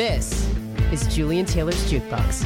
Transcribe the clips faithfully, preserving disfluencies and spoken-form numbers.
This is Julian Taylor's Jukebox.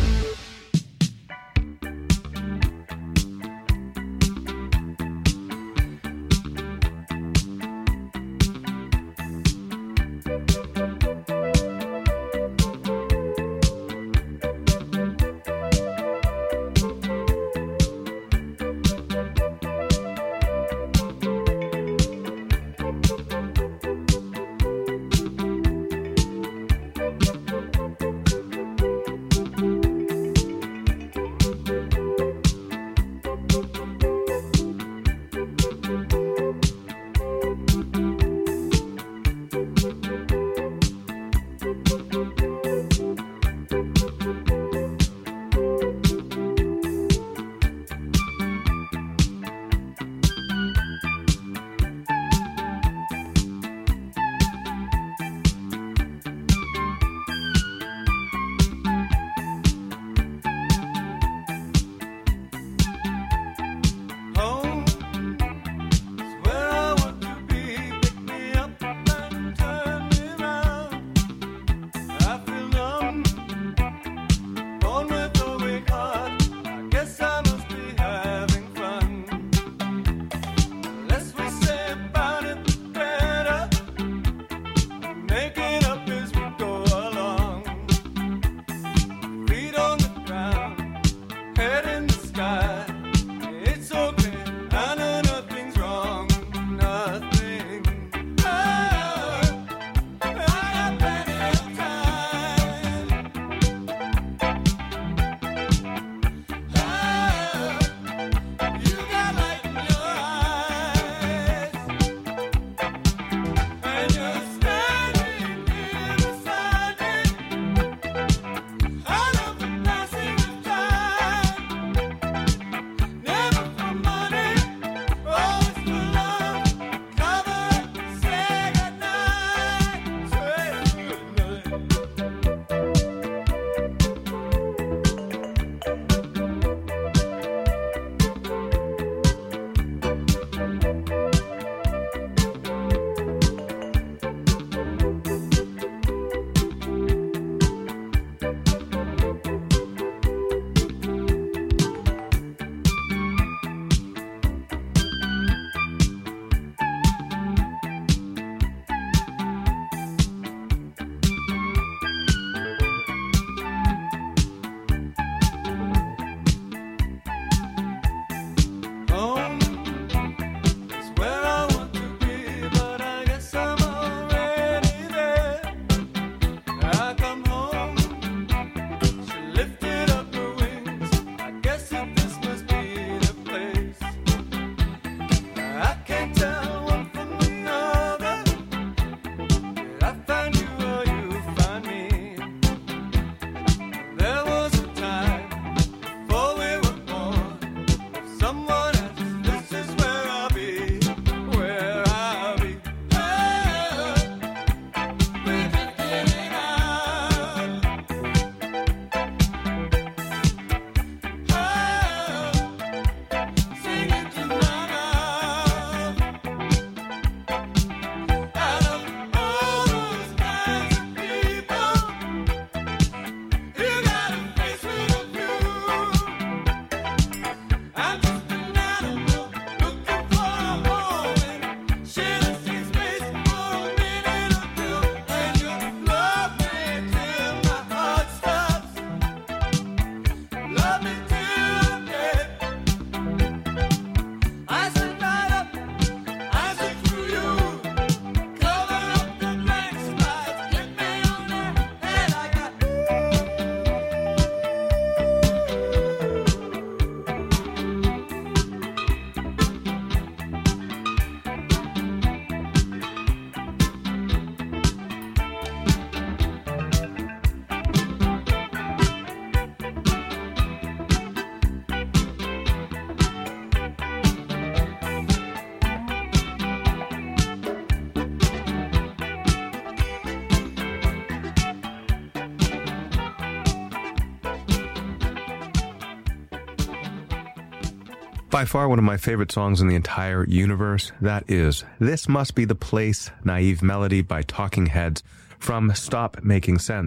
By far one of my favorite songs in the entire universe, that is This Must Be the Place, Naive Melody by Talking Heads from Stop Making Sense,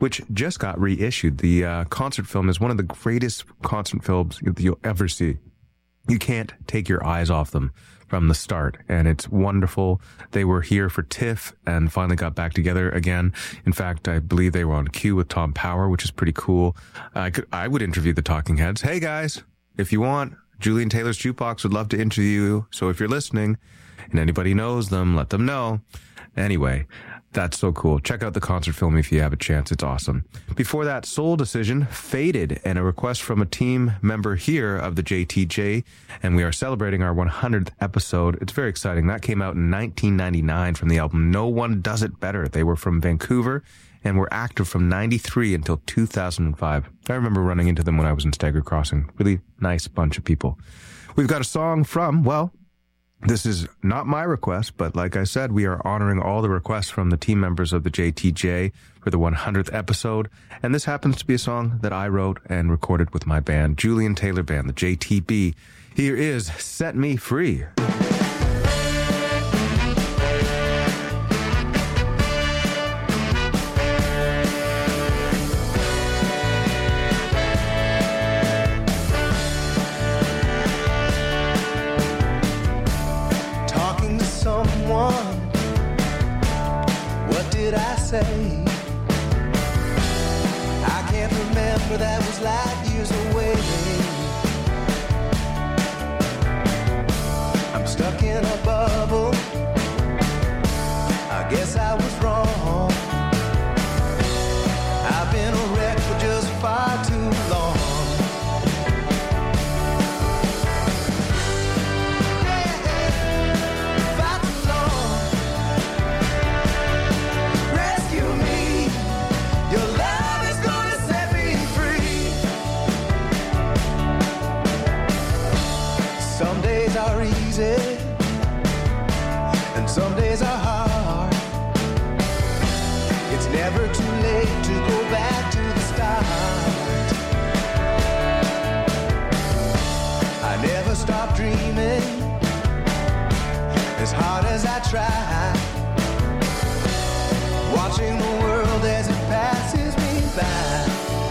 which just got reissued. The uh, concert film is one of the greatest concert films you'll ever see. You can't take your eyes off them from the start, and it's wonderful. They were here for TIFF and finally got back together again. In fact, I believe they were on cue with Tom Power, which is pretty cool. I could, I would interview the Talking Heads. Hey guys, if you want, Julian Taylor's Jukebox would love to interview you. So if you're listening and anybody knows them, let them know. Anyway, that's so cool. Check out the concert film if you have a chance. It's awesome. Before that, Soul Decision, Faded, and a request from a team member here of the J T J, and we are celebrating our one hundredth episode. It's very exciting. That came out in nineteen ninety-nine from the album No One Does It Better. They were from Vancouver and were active from ninety-three until two thousand five. I remember running into them when I was in Stagger Crossing. Really nice bunch of people. We've got a song from, well, this is not my request, but like I said, we are honoring all the requests from the team members of the J T J for the one hundredth episode. And this happens to be a song that I wrote and recorded with my band, Julian Taylor Band, the J T B. Here is Set Me Free. I can't remember, that was light years away. I'm stuck in a bubble, I guess I was wrong. I've been a wreck for just far too long. And some days are hard. It's never too late to go back to the start. I never stop dreaming, as hard as I try, watching the world as it passes me by.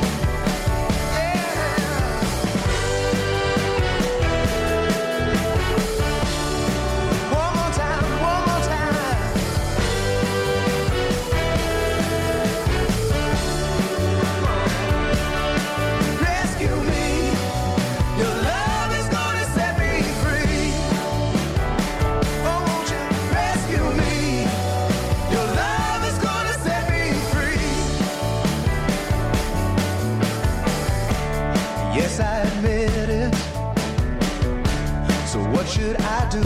What should I do?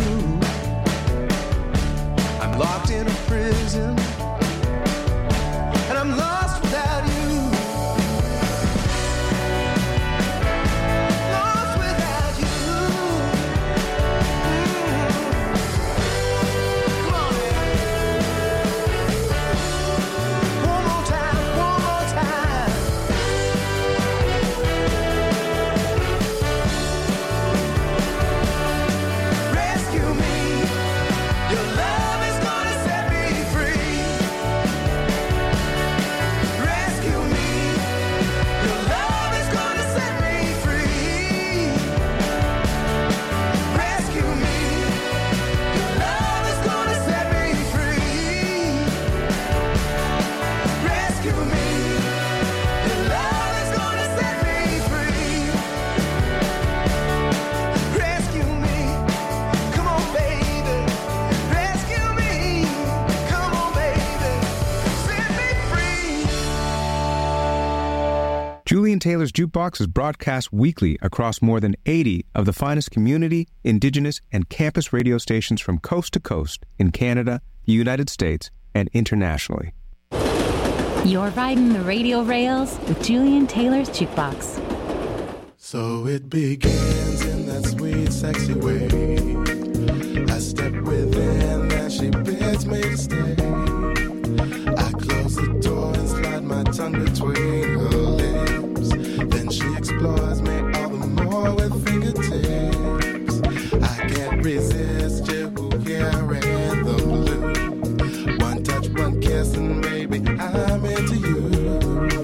I'm locked in a prison, and I'm lost without you. Lost without you. Mm-hmm. Come on, man. One more time, one more time. Julian Taylor's Jukebox is broadcast weekly across more than eighty of the finest community, indigenous, and campus radio stations from coast to coast in Canada, the United States, and internationally. You're riding the radio rails with Julian Taylor's Jukebox. So it begins in that sweet, sexy way. I step within and she bids me to stay. I close the door and slide my tongue between her lips. Then she explores me all the more with fingertips. I can't resist you here in the blue. One touch, one kiss, and baby, I'm into you.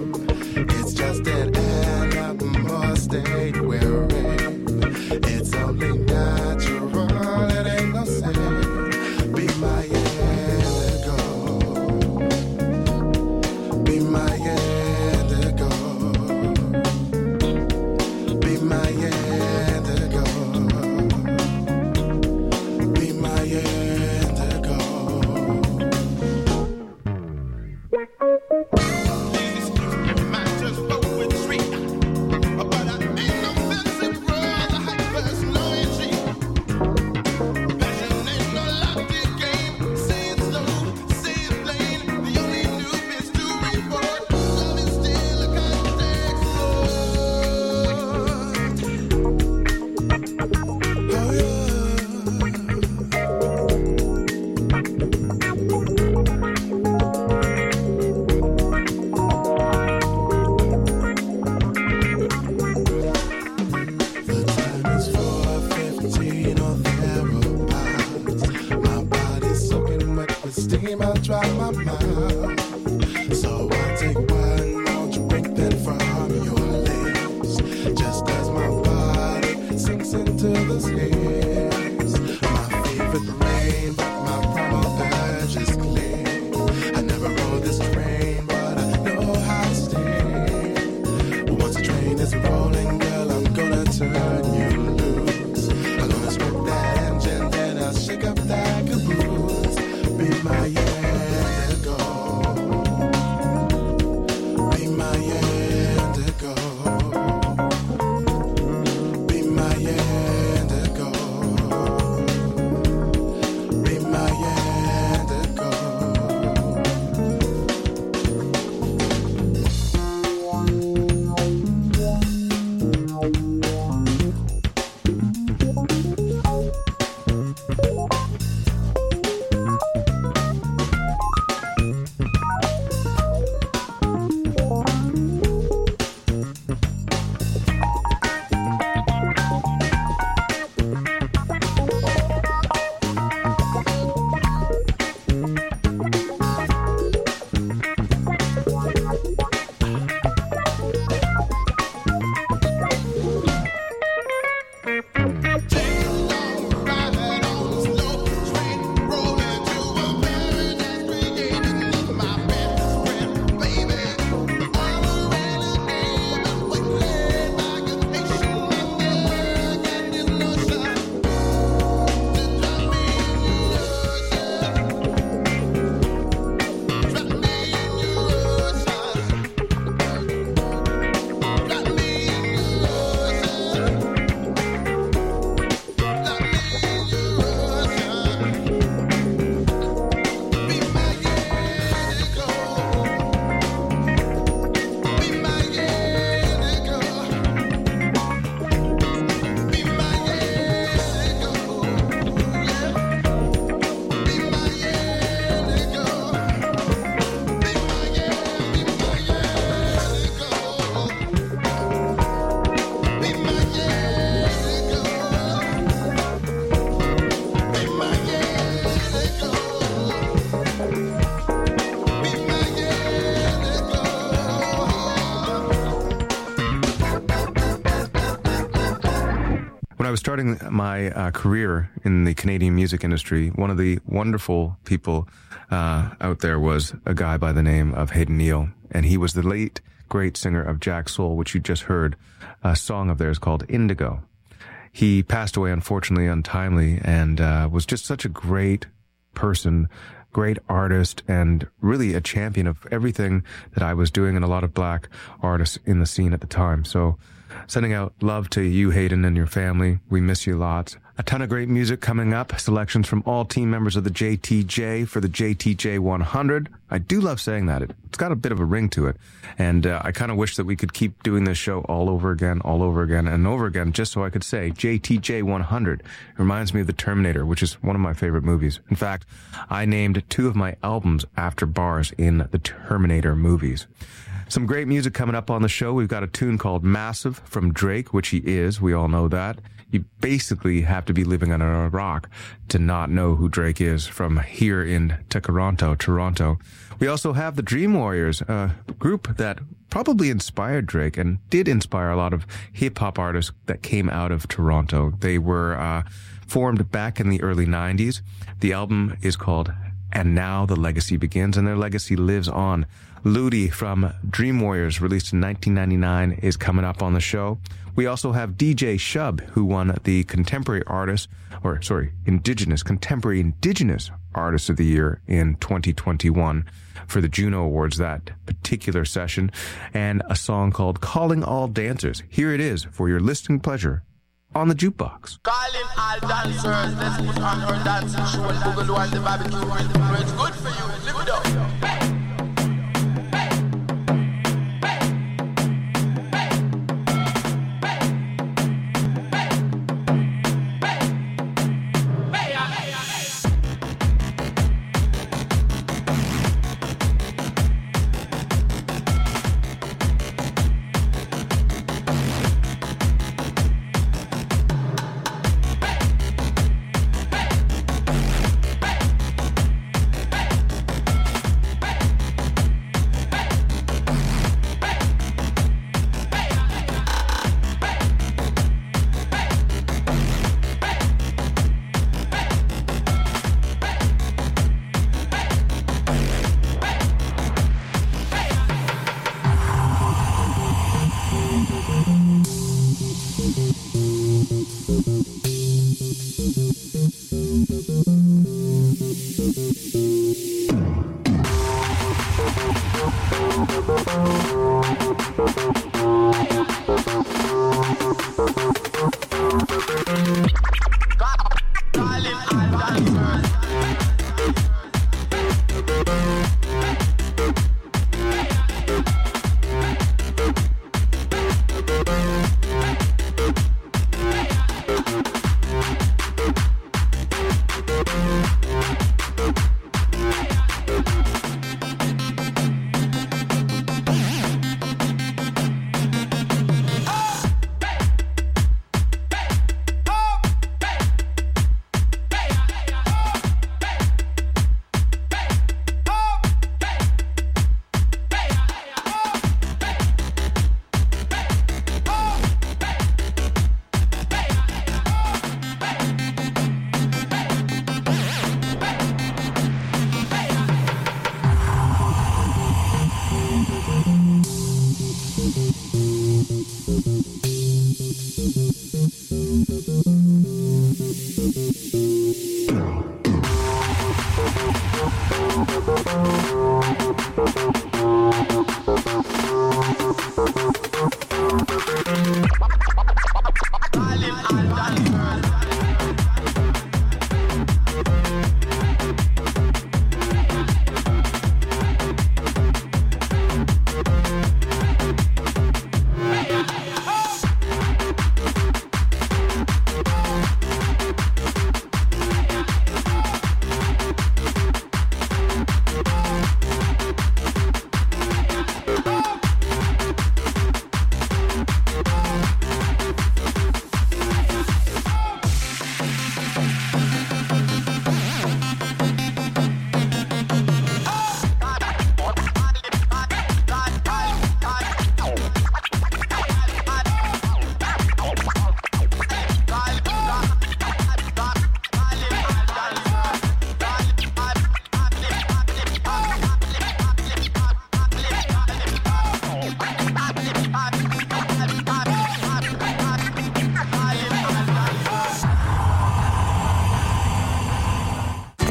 I was starting my uh, career in the Canadian music industry, one of the wonderful people uh, out there was a guy by the name of Hayden Neal, and he was the late, great singer of Jack Soul, which you just heard a song of theirs called Indigo. He passed away, unfortunately, untimely, and uh, was just such a great person, great artist, and really a champion of everything that I was doing and a lot of black artists in the scene at the time. So sending out love to you, Hayden, and your family. We miss you lots. A ton of great music coming up. Selections from all team members of the J T J for the J T J one hundred. I do love saying that. It's got a bit of a ring to it. And uh, I kind of wish that we could keep doing this show all over again, all over again, and over again, just so I could say J T J one hundred. It reminds me of The Terminator, which is one of my favorite movies. In fact, I named two of my albums after bars in the Terminator movies. Some great music coming up on the show. We've got a tune called Massive from Drake, which he is. We all know that. You basically have to be living under a rock to not know who Drake is from here in Toronto, Toronto. We also have the Dream Warriors, a group that probably inspired Drake and did inspire a lot of hip-hop artists that came out of Toronto. They were uh, formed back in the early nineties. The album is called And Now the Legacy Begins, and their legacy lives on. Ludi from Dream Warriors, released in nineteen ninety-nine, is coming up on the show. We also have D J Shub, who won the Contemporary Artist, or sorry, Indigenous, Contemporary Indigenous Artist of the Year in twenty twenty-one for the Juno Awards, that particular session, and a song called Calling All Dancers. Here it is for your listening pleasure on the Jukebox. Calling all dancers, let's put on our dancing show and Google one the barbecue rhythm. It's good for you, live it up. Hey.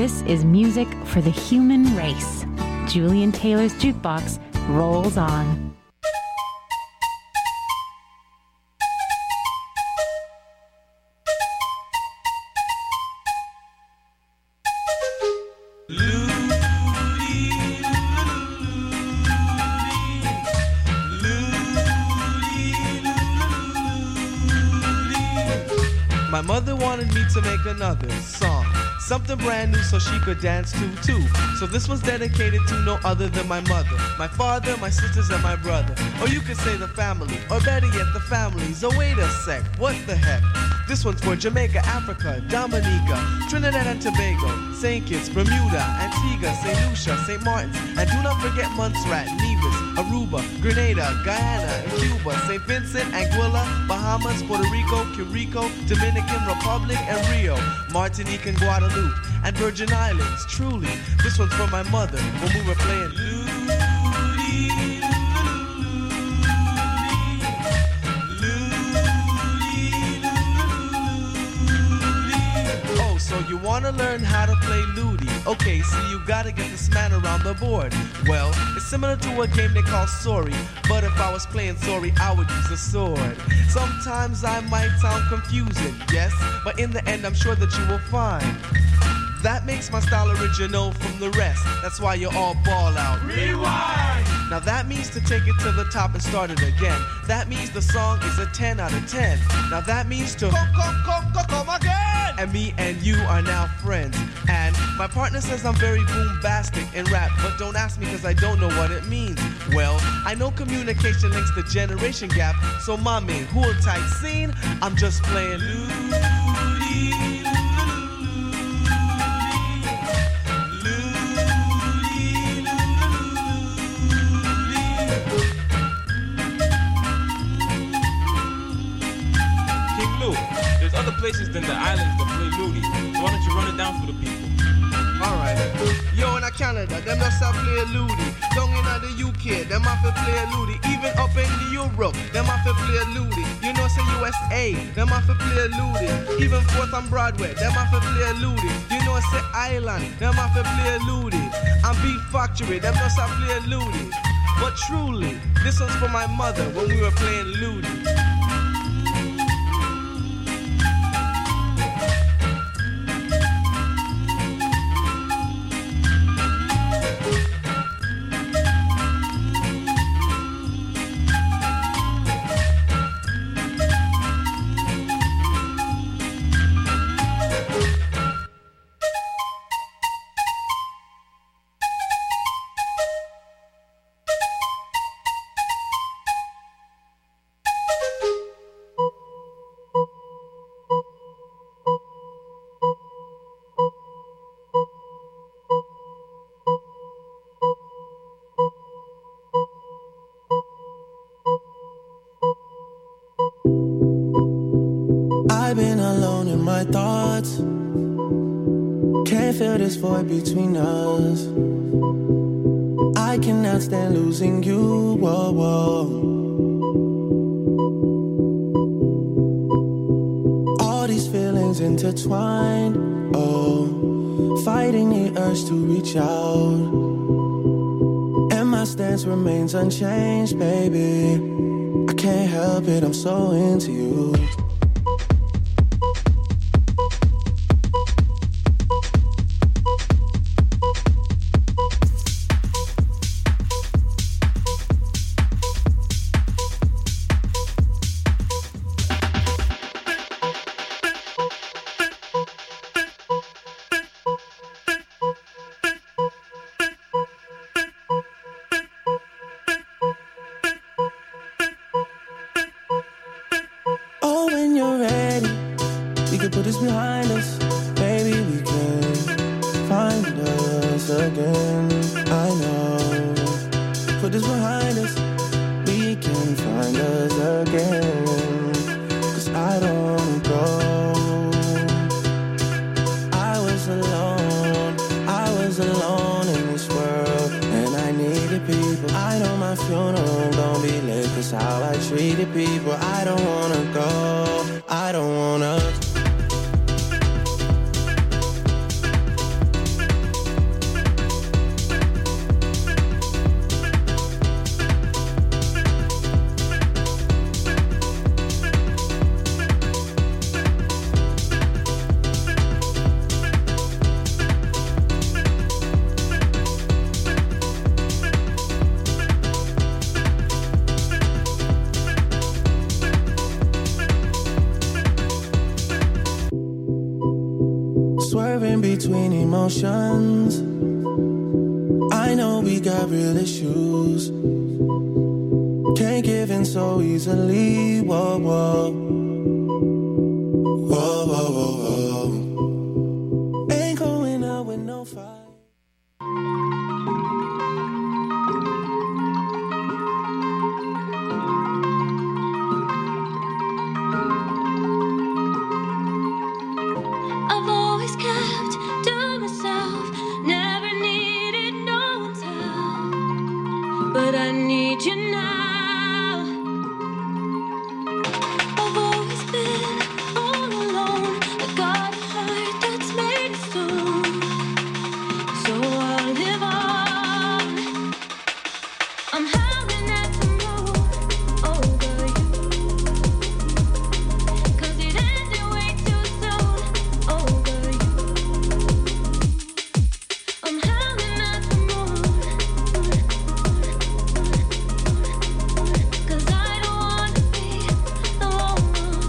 This is music for the human race. Julian Taylor's Jukebox rolls on. My mother wanted me to make another song, something brand new so she could dance to too. So this was dedicated to no other than my mother, my father, my sisters, and my brother. Or you could say the family, or better yet the families. Oh wait a sec, what the heck? This one's for Jamaica, Africa, Dominica, Trinidad and Tobago, Saint Kitts, Bermuda, Antigua, Saint Lucia, Saint Martin's, and do not forget Montserrat, Nevis, Aruba, Grenada, Guyana, and Cuba, Saint Vincent, Anguilla, Bahamas, Puerto Rico, Curico, Dominican Republic, and Rio, Martinique and Guadeloupe, and Virgin Islands. Truly, this one's for my mother when we were playing Ludi. So you wanna learn how to play Ludi? Okay, so you gotta get this man around the board. Well, it's similar to a game they call Sorry, but if I was playing Sorry, I would use a sword. Sometimes I might sound confusing, yes, but in the end I'm sure that you will find that makes my style original from the rest. That's why you all ball out. Rewind! Now that means to take it to the top and start it again. That means the song is a ten out of ten. Now that means to come, come, come, come, come again. And me and you are now friends. And my partner says I'm very boombastic in rap, but don't ask me cause I don't know what it means. Well, I know communication links the generation gap, so mommy, who'll tight scene? I'm just playing Ludi. Other places than the islands that play Ludi. So why don't you run it down for the people? Alright. Yo, in Canada, them just a play Ludi. Down in the U K, them have to play Ludi. Even up in the Europe, them have to play Ludi. You know, say U S A, them have to play Ludi. Even Fourth on Broadway, them have to play Ludi. You know, say Ireland, them have to play Ludi. And Beat Factory, them just a play Ludi. But truly, this one's for my mother when we were playing Ludi. I've been alone in my thoughts. Can't feel this void between us. I cannot stand losing you, whoa, whoa. All these feelings intertwined, oh, fighting the urge to reach out. And my stance remains unchanged, baby. I can't help it, I'm so into you. emotions. I know we got real issues. Can't give in so easily. Whoa, whoa. Whoa, whoa, whoa, whoa. Ain't going out with no fight. I've always kept to myself, never needed no one's help, but I need you now. I've always been all alone, I got a heart that's made of stone, so I'll live on. I'm howling at the moon over you, 'cause it ended way too soon over you. I'm howling at the moon, 'cause I don't wanna be the one.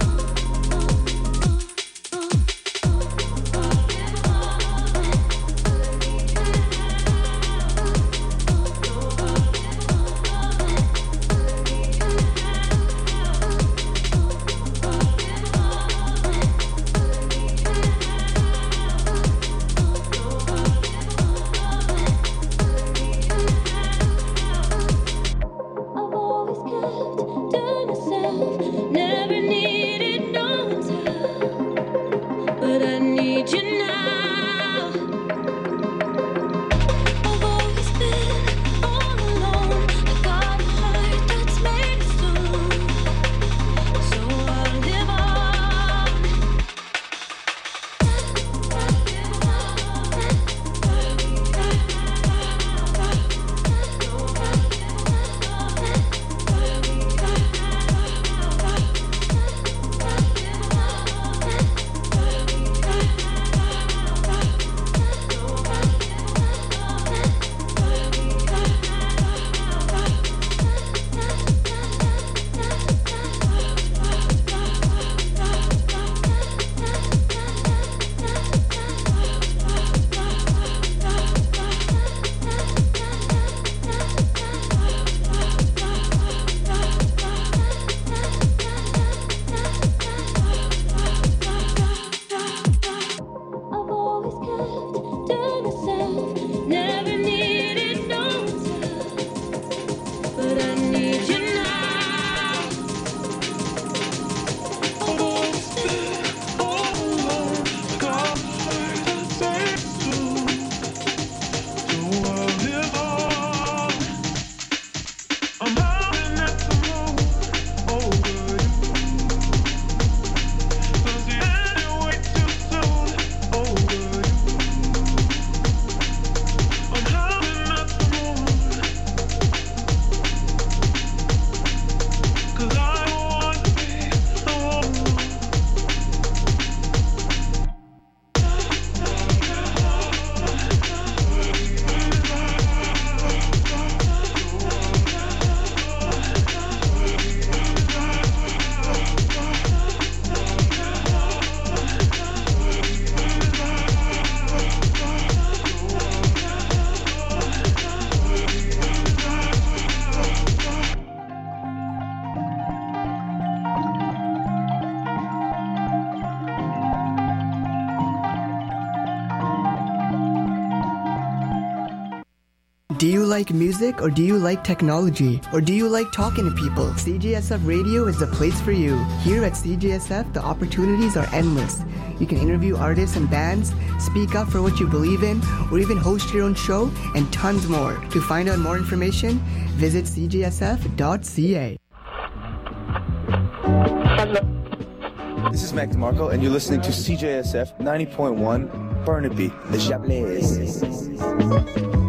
I've always kept to myself, never needed no one's help, but I need you now. I've always been all alone, I got a heart that's made of stone, so I'll live on. I've always kept to myself, never needed no one's help, but I need you now. I've always been all alone, got a heart that's made of stone, so I'll live on. I'm howling at the moon over you, 'cause it ended way too soon over you. I'm howling at the moon, 'cause I don't want to be alone. Do you like music, or do you like technology, or do you like talking to people? C J S F Radio is the place for you. Here at C J S F, the opportunities are endless. You can interview artists and bands, speak up for what you believe in, or even host your own show, and tons more. To find out more information, visit c j s f dot c a. This is Mac DeMarco, and you're listening to C J S F ninety point one Burnaby, the Jablais.